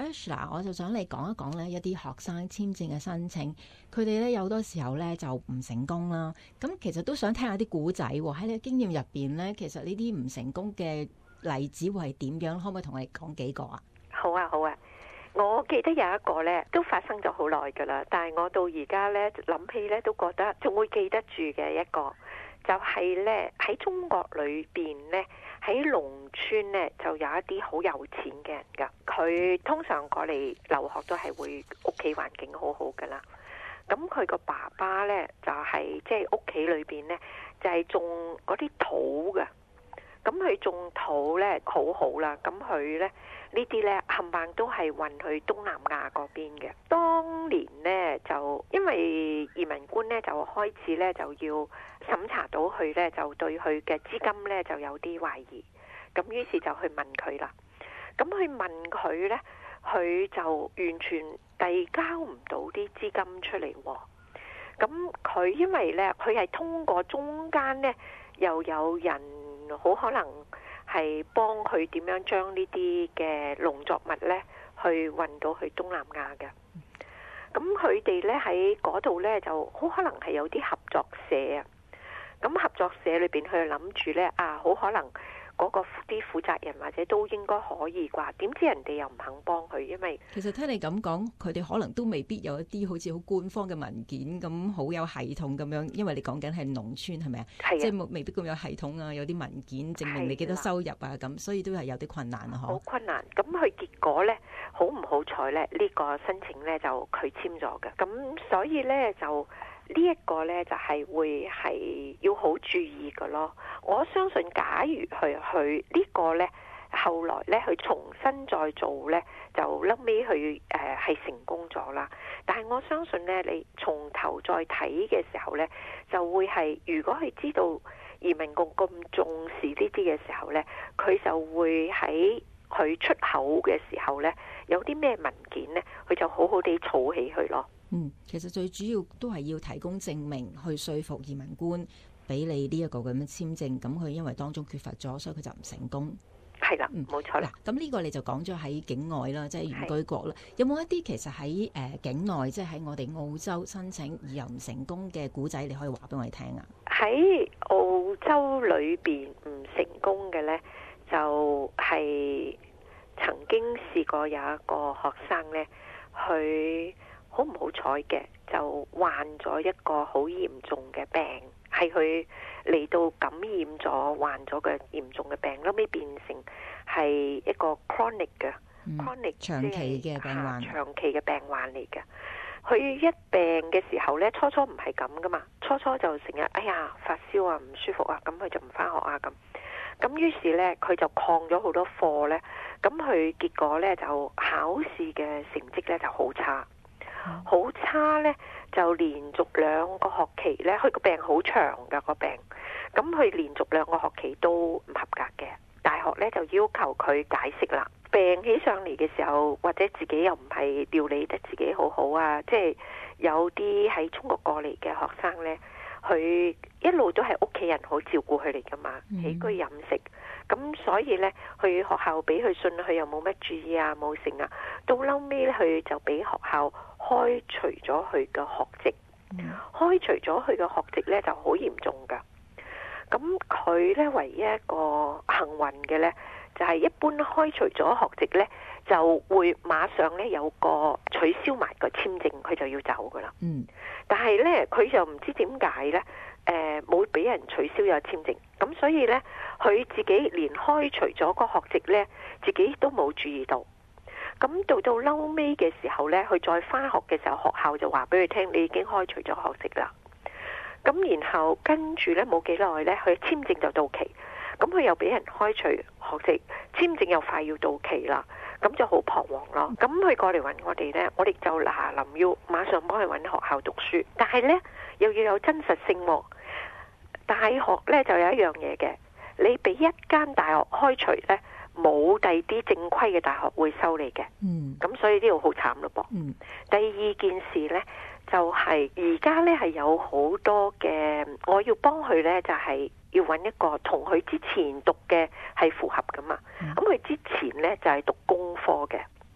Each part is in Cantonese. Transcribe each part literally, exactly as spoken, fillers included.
Ursula，我就想你講一講咧一啲學生簽證嘅申請，佢哋咧有好多時候咧就唔成功啦。咁其實都想聽下啲古仔喎，喺你嘅經驗入邊咧，其實呢啲唔成功嘅例子會係點樣？可唔可以同我哋講幾個啊？ 好啊，好啊。我記得有一個咧，都發生咗好耐噶啦，但係我到而家咧諗起咧，都覺得仲會記得住嘅一個，就係咧喺中國裏邊咧，喺農村咧就有一啲好有錢嘅人噶，佢通常過嚟留學都係會屋企環境好好噶啦。咁佢個爸爸咧就係即係屋企裏邊咧就係種嗰啲土嘅，咁佢種土咧好好啦，咁佢咧。呢啲呢，冚唪唥都係運去東南亞嗰邊嘅。當年呢，就因為移民官呢，就開始呢，就要審查到佢呢，就對佢嘅資金呢，就有啲懷疑。咁於是就去問佢啦。咁去問佢呢，佢就完全遞交唔到啲資金出嚟喎。咁佢因為呢，佢係通過中間呢，又有人好可能。係幫佢點樣將呢啲嘅農作物呢去運到去東南亞嘅。咁佢哋呢喺嗰度呢就好可能係有啲合作社啊。咁合作社裏邊佢諗住呢啊，好可能嗰個啲負責人或者都應該可以啩？點知人哋又唔肯幫佢，因為其實聽你咁講，佢哋可能都未必有一啲好似好官方嘅文件咁好有系統咁樣，因為你講緊係農村係咪啊？係即係未必咁有系統啊，有啲文件證明你幾多收入啊咁，所以都係有啲困難啊。 好困難。咁佢結果呢，好唔好彩呢？呢、呢個申請呢就佢簽咗嘅。咁所以呢，就呢一個呢，就係、是、會係要好注意嘅咯。我相信假如佢佢呢個呢，後來呢，佢重新再做呢，就後尾佢誒係成功咗啦。但係我相信呢，你從頭再睇嘅時候呢，就會係如果佢知道移民局咁重視呢啲嘅時候呢，佢就會喺佢出口嘅時候呢，有啲咩文件呢，佢就好好地儲起佢咯。 嗯，其實最主要都係要提供證明去說服移民官俾你呢一個咁樣簽證，咁佢因為當中缺乏咗，所以佢就唔成功。 係啦，冇錯啦。 咁呢個你就講咗喺境外啦，即係原居國啦。有冇一啲其實喺誒、呃、境內，即係喺我哋澳洲申請而又唔成功嘅古仔，你可以話俾我哋聽啊？ 喺澳洲裏邊唔成功嘅呢，就係、是、曾經試過有一個學生呢，佢好唔好彩嘅，就患咗一個好嚴重嘅病，係佢嚟到感染咗，患咗個嚴重嘅病，後尾變成係一個 chronic 嘅、嗯、chronic 長期嘅病患， 長期嘅病患嚟嘅。佢一病嘅時候呢，初初唔係咁噶嘛，初初就成日哎呀發燒啊，唔舒服啊，咁佢就唔返學啊咁。咁於是呢，佢就曠咗好多課呢。咁佢結果呢，就考試嘅成績呢就好差。好、嗯、差呢，就連續兩個學期呢，佢個病好長噶個病，咁佢連續兩個學期都唔合格嘅。大學呢，就要求佢解釋啦。病起上嚟嘅時候，或者自己又唔係料理得自己好好啊，即係有啲喺中國過嚟嘅學生呢，佢一路都係屋企人好照顧佢嚟噶嘛，起居飲食。咁所以呢，去學校俾佢信，佢又冇乜注意啊，冇成啊。到後尾呢，佢就俾學校開除咗佢嘅學籍，嗯、開除咗佢嘅學籍呢就好嚴重噶。咁佢呢，唯一一個幸運嘅呢，就係、是、一般開除咗學籍呢，就會馬上呢有個取消埋個簽證，佢就要走噶啦。嗯，但係呢，佢就唔知點解呢，誒冇俾人取消咗簽證，咁所以呢，佢自己連開除咗個學籍呢，自己都冇注意到。咁到到嬲尾嘅時候呢，佢再返學嘅時候，學校就話俾佢聽，你已經開除咗學籍啦。咁然後跟住呢，冇幾耐呢，佢簽證就到期，咁佢又俾人開除學籍，簽證又快要到期啦，咁就好彷徨咯。咁佢過嚟揾我哋呢，我哋就嗱臨要馬上幫佢揾學校讀書，但係呢，又要有真實性喎。大學呢就有一樣嘢嘅，你俾一間大學開除呢，冇第二啲正規嘅大學會收你嘅。嗯，咁所以呢度好慘咯噃。嗯，第二件事呢，就係而家呢係有好多嘅，我要幫佢呢，就係、是、要揾一個同佢之前讀嘅係符合噶嘛。咁佢、嗯、之前呢，就係、是、讀工科嘅，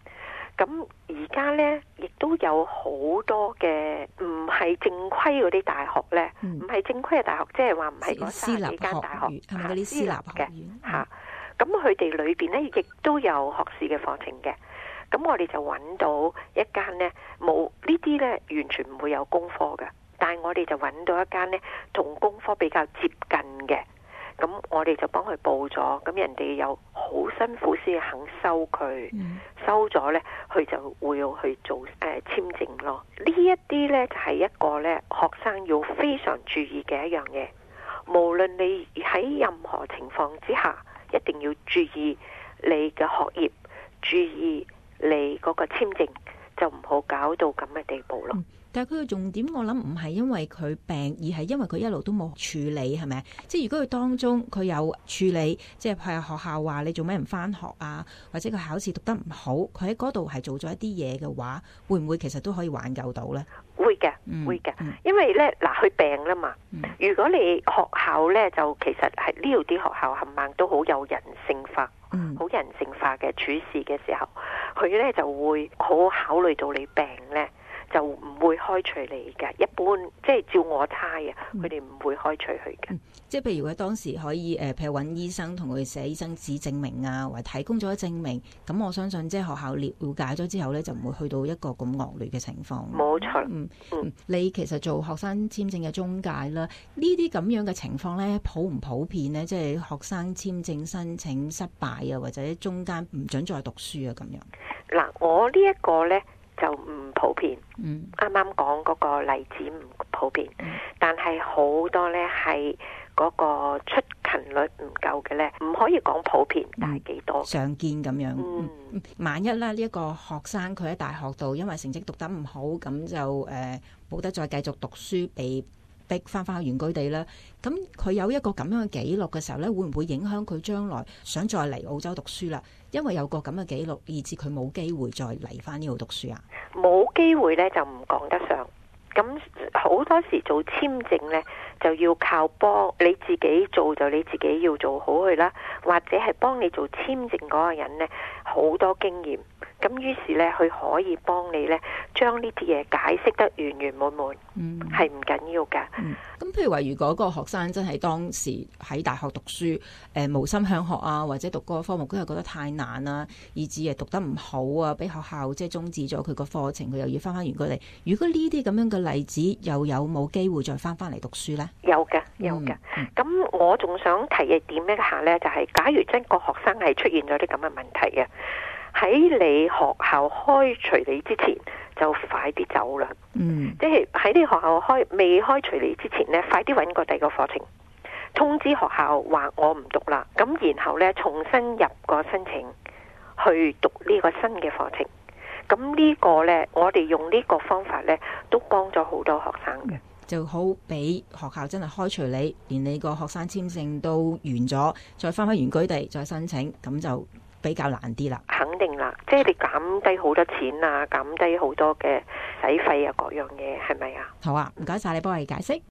咁而家呢，亦都有好多嘅唔係正規嗰啲大學呢，唔係、嗯、正規嘅大學，即係話唔係嗰三十幾間大學， 係咪嗰啲私立學院嚇？咁佢哋裏邊呢，亦都有學士嘅課程嘅。咁我哋就揾到一間呢，冇呢啲呢，完全唔會有功課嘅，但係我哋就揾到一間呢，同功課比較接近嘅。咁我哋就幫佢報咗，咁人哋又好辛苦先肯收佢，嗯、收咗呢，佢就會去做誒、呃、簽證咯。呢一啲呢，就係、是、一個呢學生要非常注意嘅一樣嘢。無論你喺任何情況之下，一定要注意你嘅學業，注意你嗰個簽證，就唔好搞到咁嘅地步咯。 嗯但係佢嘅重點，我諗唔係因為佢病，而係因為佢一路都冇處理，係咪？即係如果佢當中佢有處理，即係譬如學校話你做咩唔返學啊，或者佢考試讀得唔好，佢喺嗰度係做咗一啲嘢嘅話，會唔會其實都可以挽救到呢？ 會嘅， 嗯、 會嘅， 嗯、 因為咧嗱，佢病啦嘛。 嗯、 如果你學校咧就其實係呢度啲學校冚唪唥都好有人性化，好、嗯、人性化嘅處事嘅時候，佢咧就會好考慮到你病咧。就唔會開除你嘅，一般即係照我猜啊，佢哋唔會開除佢嘅、嗯。 即係譬如佢當時可以誒、呃，譬如揾醫生同佢寫醫生紙證明啊，或者提供咗證明，咁我相信即係學校了解咗之後咧，就唔會去到一個咁惡劣嘅情況。 冇錯。 嗯嗯，你其實做學生簽證嘅中介啦，呢啲咁樣嘅情況咧，普唔普遍呢？即係學生簽證申請失敗啊，或者中間唔准再讀書啊咁樣。 嗱，我呢一個咧。就唔普遍，啱啱講嗰個例子唔普遍，嗯、但係好多呢係嗰個出勤率唔夠嘅呢，唔可以講普遍，嗯、但係幾多常見咁樣。 嗯嗯、萬一咧呢一、這個學生佢喺大學度，因為成績讀得唔好，咁就誒冇、呃、得再繼續讀書，被逼翻返去原居地啦。咁佢有一個咁樣嘅記錄嘅時候呢，會唔會影響佢將來想再嚟澳洲讀書啦？因為有個咁嘅記錄，以致佢冇機會再嚟翻呢度讀書啊？ 冇機會呢，就唔講得上。咁好多時做簽證呢，就要靠幫你自己做，就你自己要做好佢啦，或者係幫你做簽證嗰個人呢，好多經驗。咁於是呢，佢可以幫你呢，將呢啲嘢解釋得圓圓滿滿，嗯，係唔緊要㗎。 嗯，咁譬如話，如果個學生真係當時喺大學讀書，誒、呃、無心向學啊，或者讀嗰個科目佢又覺得太難啊，以致係讀得唔好啊，俾學校即係終止咗佢個課程，佢又要翻返原居地。如果呢啲咁樣嘅例子，又有冇機會再翻返嚟讀書呢？ 有嘅，有嘅。咁、嗯、我仲想提嘅點一下呢，就係、是、假如真個學生係出現咗啲咁嘅問題嘅。喺你學校開除你之前，就快啲走啦。嗯，即係喺你學校開未開除你之前呢，快啲揾個第二個課程，通知學校話我唔讀啦。咁然後呢，重新入個申請去讀呢個新嘅課程。咁呢個呢，我哋用呢個方法呢，都幫咗好多學生嘅。 就好俾學校真係開除你，連你個學生簽證都完咗，再翻返原居地再申請，咁就比較難啲啦。 肯定啦，即係你減低好多錢啊，減低好多嘅使費啊，各樣嘢係咪啊？ 好啊，唔該晒你幫我哋解釋。